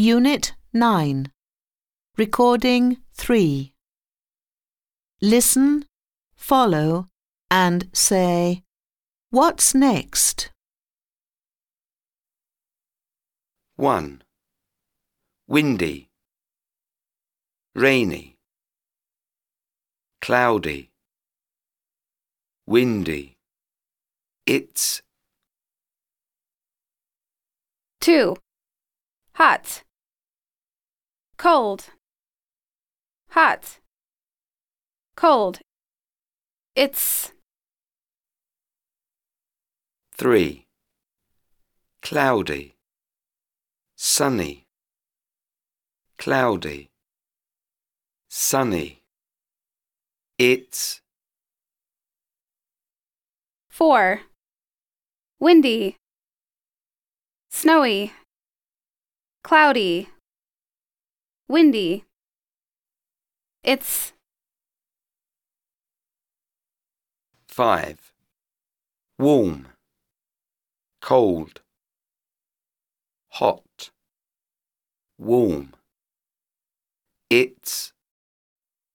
Unit 9. Recording 3. Listen, follow, and say, "What's next?" 1. Windy, rainy, cloudy, windy. It's 2. Hot, cold, hot, cold. It's 3. Cloudy, sunny, cloudy, sunny. It's 4. Windy, snowy, cloudy, windy. It's 5. Warm, cold, hot, warm. It's